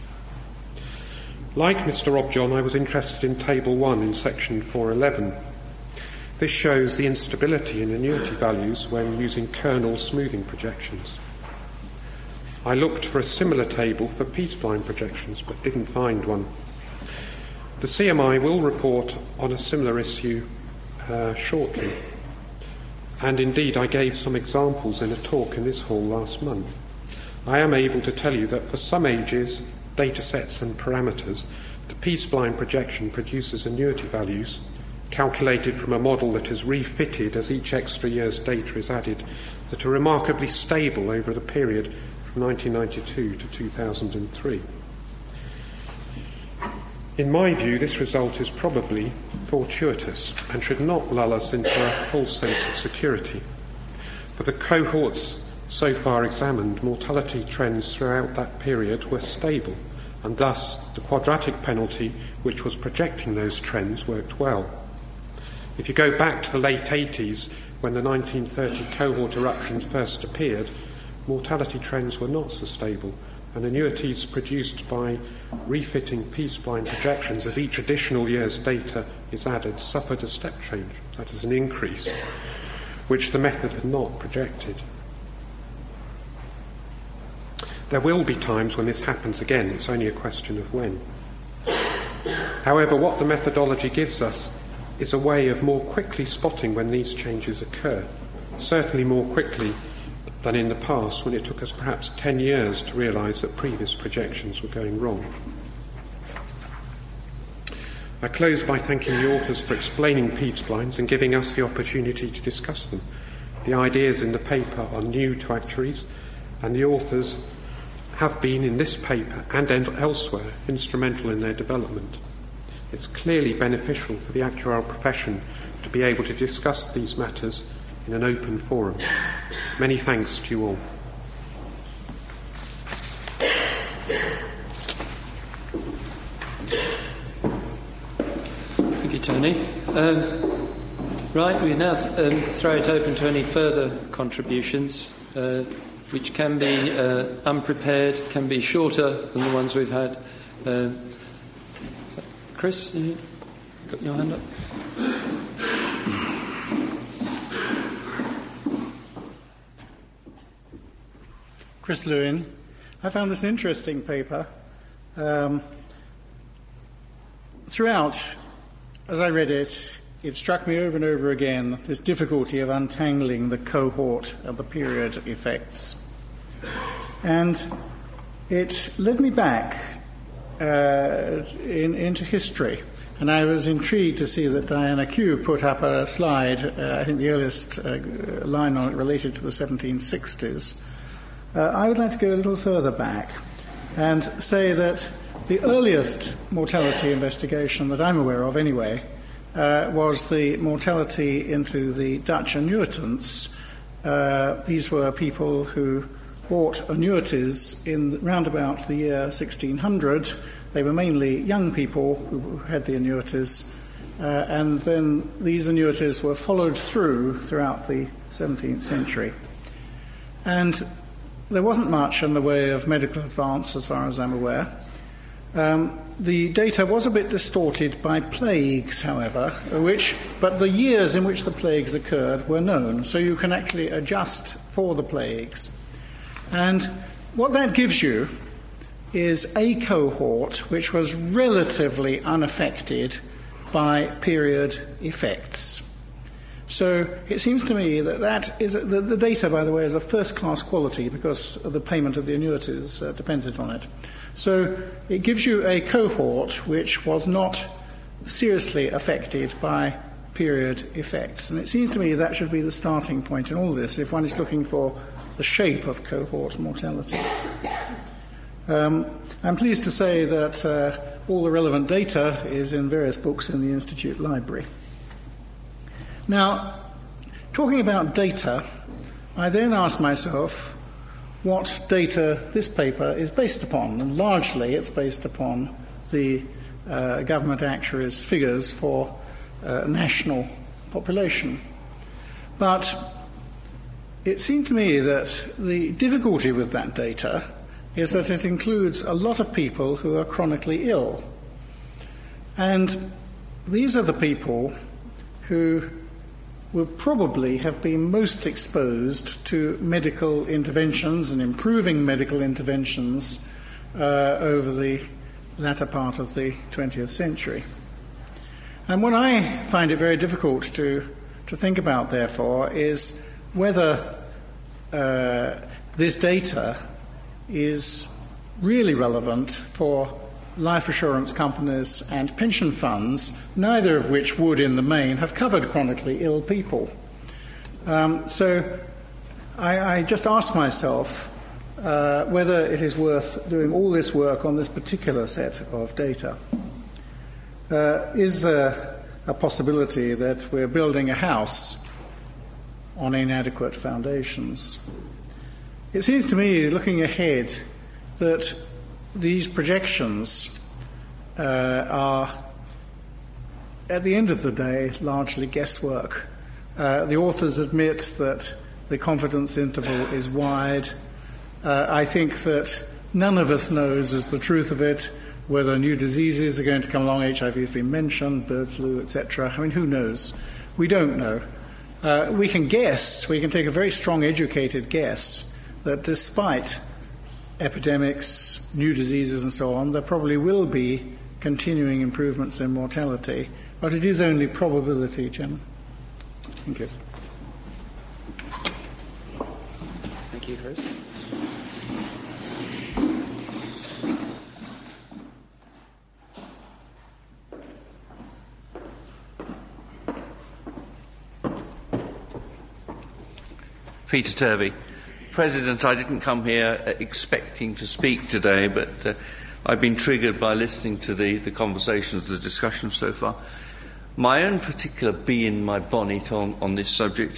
Like Mr. Robjohn, I was interested in Table 1 in Section 411. This shows the instability in annuity values when using kernel smoothing projections. I looked for a similar table for P-spline projections, but didn't find one. The CMI will report on a similar issue shortly, and indeed I gave some examples in a talk in this hall last month. I am able to tell you that for some ages, data sets and parameters, the P-spline projection produces annuity values calculated from a model that is refitted as each extra year's data is added, that are remarkably stable over the period from 1992 to 2003. In my view, this result is probably fortuitous and should not lull us into a false sense of security. For the cohorts so far examined, mortality trends throughout that period were stable, and thus the quadratic penalty, which was projecting those trends, worked well. If you go back to the late 80s, when the 1930 cohort eruptions first appeared, mortality trends were not so stable, and annuities produced by refitting P-spline projections as each additional year's data is added suffered a step change, that is an increase, which the method had not projected. There will be times when this happens again, it's only a question of when. However, what the methodology gives us is a way of more quickly spotting when these changes occur, certainly more quickly than in the past, when it took us perhaps 10 years to realise that previous projections were going wrong. I close by thanking the authors for explaining P-splines and giving us the opportunity to discuss them. The ideas in the paper are new to actuaries, and the authors have been, in this paper and elsewhere, instrumental in their development. It's clearly beneficial for the actuarial profession to be able to discuss these matters in an open forum. Many thanks to you all. Thank you, Tony. Right, we now throw it open to any further contributions, which can be unprepared, can be shorter than the ones we've had. Chris, you got your hand up? Chris Lewin. I found this an interesting paper. Throughout, as I read it, it struck me over and over again this difficulty of untangling the cohort and the period effects. And it led me back into history. And I was intrigued to see that Diana Kew put up a slide, I think the earliest line on it related to the 1760s. I would like to go a little further back and say that the earliest mortality investigation that I'm aware of anyway was the mortality into the Dutch annuitants. These were people who bought annuities in round about the year 1600. They were mainly young people who had the annuities, and then these annuities were followed throughout the 17th century. And there wasn't much in the way of medical advance, as far as I'm aware. The data was a bit distorted by plagues, however, but the years in which the plagues occurred were known, so you can actually adjust for the plagues. And what that gives you is a cohort which was relatively unaffected by period effects. So it seems to me that is the data, by the way, is of first-class quality because the payment of the annuities depended on it. So it gives you a cohort which was not seriously affected by period effects. And it seems to me that should be the starting point in all this if one is looking for the shape of cohort mortality. I'm pleased to say that all the relevant data is in various books in the Institute Library. Now, talking about data, I then ask myself what data this paper is based upon, and largely it's based upon the government actuaries' figures for national population. But it seemed to me that the difficulty with that data is that it includes a lot of people who are chronically ill. And these are the people who will probably have been most exposed to medical interventions and improving medical interventions over the latter part of the 20th century. And what I find it very difficult to think about, therefore, is whether this data is really relevant for life assurance companies and pension funds, neither of which would, in the main, have covered chronically ill people. So I just ask myself whether it is worth doing all this work on this particular set of data. Is there a possibility that we're building a house on inadequate foundations? It seems to me, looking ahead, that these projections are, at the end of the day, largely guesswork. The authors admit that the confidence interval is wide. I think that none of us knows, as the truth of it, whether new diseases are going to come along. HIV has been mentioned, bird flu, etc. I mean, who knows? We don't know. We can guess, we can take a very strong educated guess that despite epidemics, new diseases and so on, there probably will be continuing improvements in mortality, but it is only probability, Chairman. Thank you. Thank you, Chris. Peter Turvey. President, I didn't come here expecting to speak today, but I've been triggered by listening to the conversations, the discussions so far. My own particular bee in my bonnet on this subject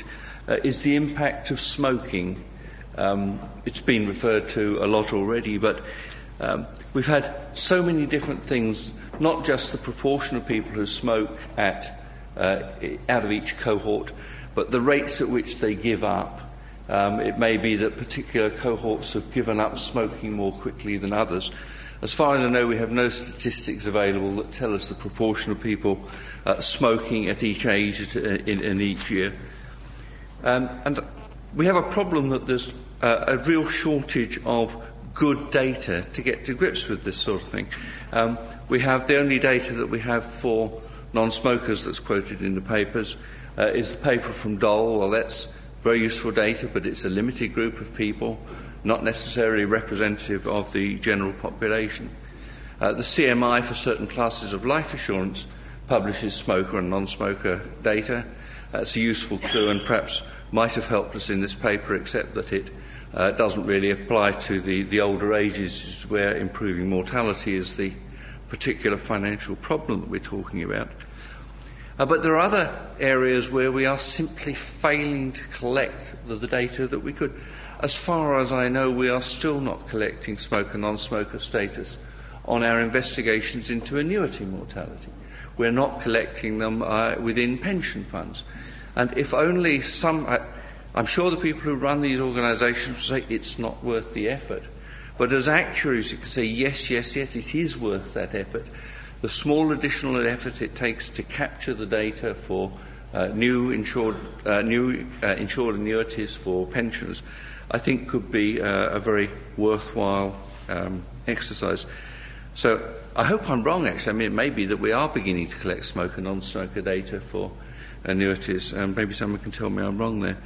is the impact of smoking. It's been referred to a lot already, but we've had so many different things, not just the proportion of people who smoke out of each cohort, but the rates at which they give up. It may be that particular cohorts have given up smoking more quickly than others. As far as I know, we have no statistics available that tell us the proportion of people smoking at each age in each year. And we have a problem that there's a real shortage of good data to get to grips with this sort of thing. We have the only data that we have for non-smokers that's quoted in the papers is the paper from Dole. Well, that's very useful data, but it's a limited group of people, not necessarily representative of the general population. The CMI for certain classes of life assurance publishes smoker and non-smoker data. That's a useful clue and perhaps might have helped us in this paper, except that it doesn't really apply to the older ages where improving mortality is the particular financial problem that we're talking about. But there are other areas where we are simply failing to collect the data that we could. As far as I know, we are still not collecting smoker non-smoker status on our investigations into annuity mortality. We're not collecting them within pension funds. And if only some... I'm sure the people who run these organisations say it's not worth the effort. But as actuaries, you can say, yes, it is worth that effort. The small additional effort it takes to capture the data for new insured annuities for pensioners, I think could be a very worthwhile exercise. So I hope I'm wrong, actually. I mean, it may be that we are beginning to collect smoker, non-smoker data for annuities. Maybe someone can tell me I'm wrong there.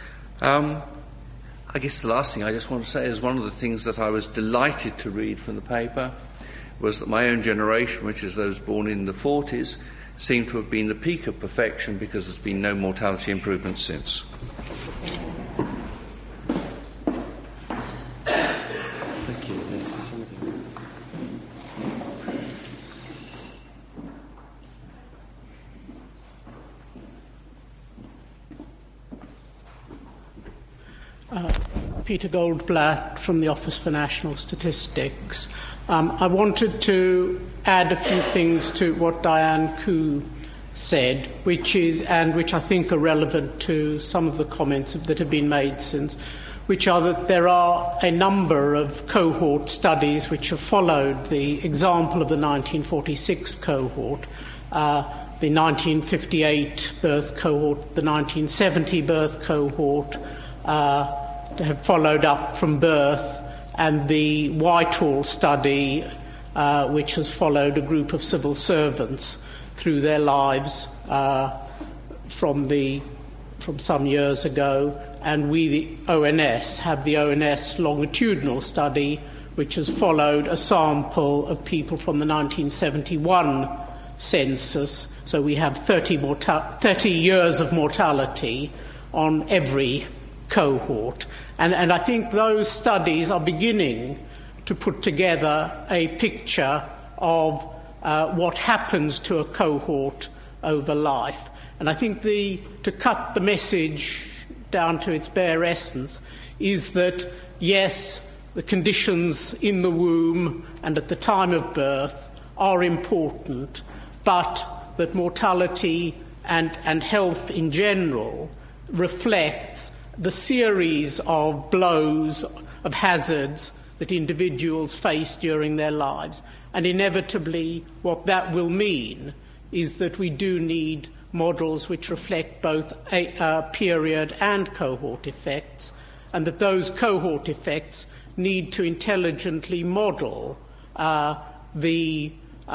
I guess the last thing I just want to say is one of the things that I was delighted to read from the paper was that my own generation, which is those born in the 40s, seemed to have been the peak of perfection because there's been no mortality improvement since. Thank you. This is something. Peter Goldblatt from the Office for National Statistics. I wanted to add a few things to what Diane Koo said, which I think are relevant to some of the comments that have been made since, which are that there are a number of cohort studies which have followed the example of the 1946 cohort, the 1958 birth cohort, the 1970 birth cohort, have followed up from birth, and the Whitehall study, which has followed a group of civil servants through their lives from some years ago. And we, the ONS, have the ONS longitudinal study, which has followed a sample of people from the 1971 census. So we have 30 years of mortality on every cohort. And I think those studies are beginning to put together a picture of what happens to a cohort over life. And I think to cut the message down to its bare essence is that, yes, the conditions in the womb and at the time of birth are important, but that mortality and health in general reflects the series of blows, of hazards that individuals face during their lives. And inevitably, what that will mean is that we do need models which reflect both period and cohort effects, and that those cohort effects need to intelligently model the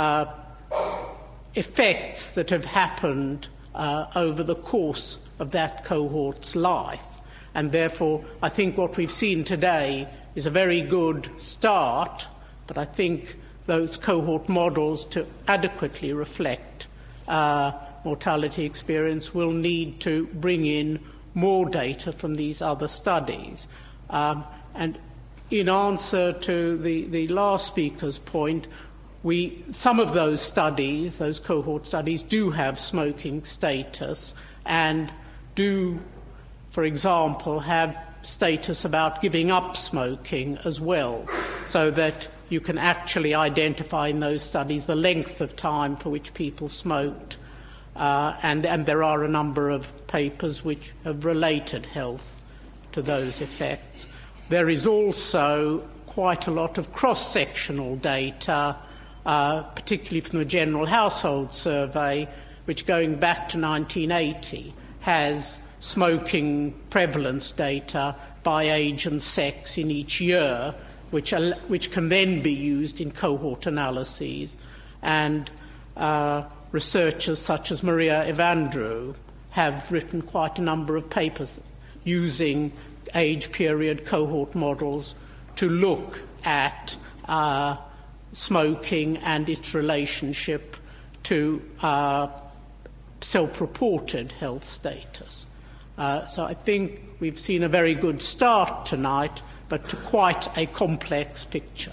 effects that have happened over the course of that cohort's life. And therefore, I think what we've seen today is a very good start, but I think those cohort models, to adequately reflect mortality experience, will need to bring in more data from these other studies. And in answer to the last speaker's point, some of those studies, those cohort studies, do have smoking status and do for example, have status about giving up smoking as well, so that you can actually identify in those studies the length of time for which people smoked. And there are a number of papers which have related health to those effects. There is also quite a lot of cross-sectional data, particularly from the General Household Survey, which going back to 1980 has smoking prevalence data by age and sex in each year, which can then be used in cohort analyses. And researchers such as Maria Evandrou have written quite a number of papers using age period cohort models to look at smoking and its relationship to self-reported health status. So I think we've seen a very good start tonight, but to quite a complex picture.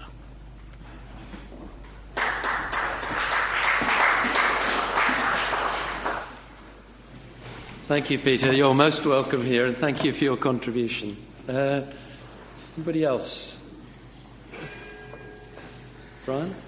Thank you, Peter. You're most welcome here, and thank you for your contribution. Anybody else? Brian?